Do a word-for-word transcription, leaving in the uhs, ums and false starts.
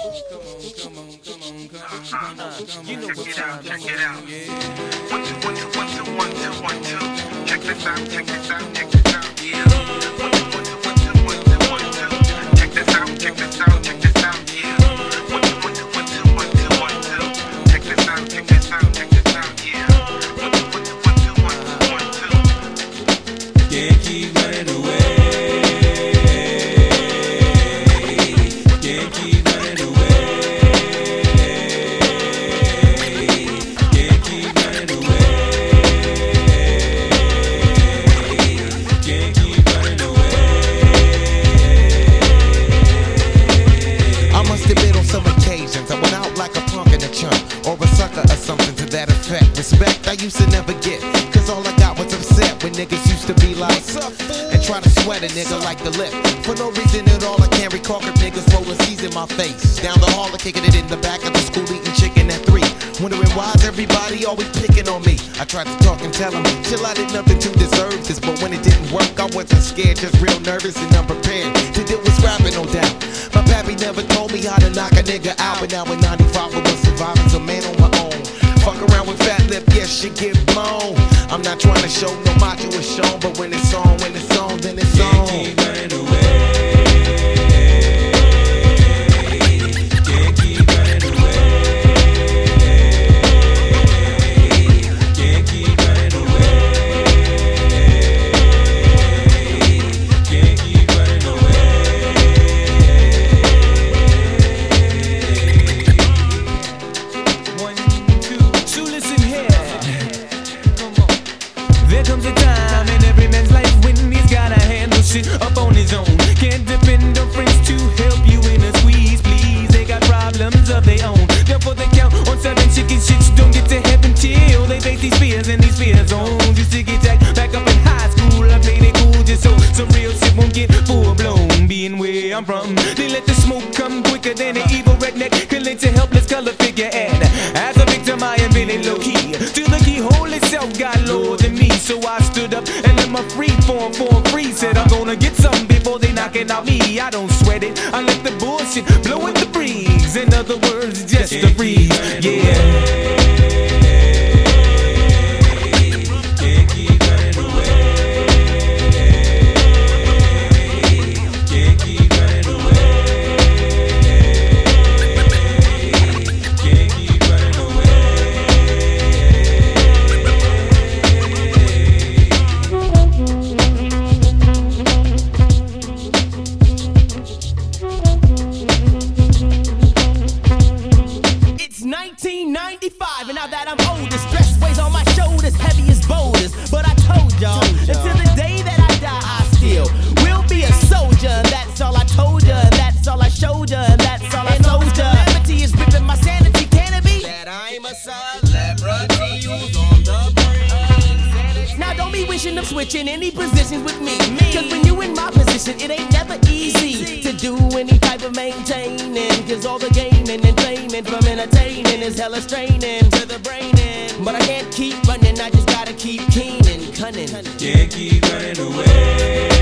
You know what time it is. Check it out. One, two, one, two, one, two, one, two, one, two. Check this out, check this out, check this out. Yeah. One, two, one, two, one, two, one, two, one, two. Check this out, check this out, check this out. Yeah. One, two, one, two, one, two, one, two, one, two. Check this out, check this out, check this out. Yeah. One, two, one, two, one, two, one, two, one, two. Can't keep running away. Can't keep running away. Can't keep running away. Can't keep running away. I must admit on some occasions I went out like a punk in a chunk, or a sucker or something to that effect. Respect I used to never get, cause all I got was upset when niggas used to be like, and try to sweat a nigga like the lip. For no reason at all I can't recall if niggas rolling C's in my face. Down the hall or kicking it in the back of the school eating chicken at three. Wondering why's everybody always picking on me. I tried to talk and tell them, chill, I did nothing to deserve this. But when it didn't work I wasn't scared, just real nervous and unprepared to deal with scrapping, no doubt. My pappy never told me how to knock a nigga out, but now in ninety-five I was surviving, so man on my own. Fuck around with fat lip, yes, she get blown. I'm not trying to show no macho is shown, but when it's on, when it's on, then it's on. Can't keep running away. Can't keep running away. Can't keep running away. Can't keep running away. One, two, so listen here. Come on. There comes a time in every man's life when he's gotta handle shit up on his own. Can't depend on friends to help you in a squeeze, please. They got problems of their own. Therefore they count on seven chicken shits. Don't get to heaven till they face these fears and these fear zones. Used to get jacked back up in high school. I played it cool just so some real shit won't get full blown. Being where I'm from, they let the smoke come quicker than an evil redneck can lynch a helpless color figure. And as a victim I am feeling low key till the keyhole itself got lower than me. So I stood up and let my free form form free. Said I'm gonna get something before they knocking out me. I don't sweat it, I let the bullshit blow in the breeze. In other words, just a breeze, yeah. Can't keep running away. Can't keep running away. Can't keep running away. It's nineteen ninety-five, and now that I'm older, stress weighs on my shoulders, heavy as boulders. But I told y'all, until the day that I die, I still will be a soldier. And that's all I told ya, and that's all I showed ya, and that's all I told ya. Calamity is ripping my sanity, can it be? That I'm a celebrity who's on the brink. Now don't be wishing of switching any positions with me. Cause when you in my position, it ain't never easy to do any type of maintaining. Cause all the gaming and flaming from entertaining is hella straining to the brain. But I can't keep running, I just gotta keep keen and cunning. Can't keep running away.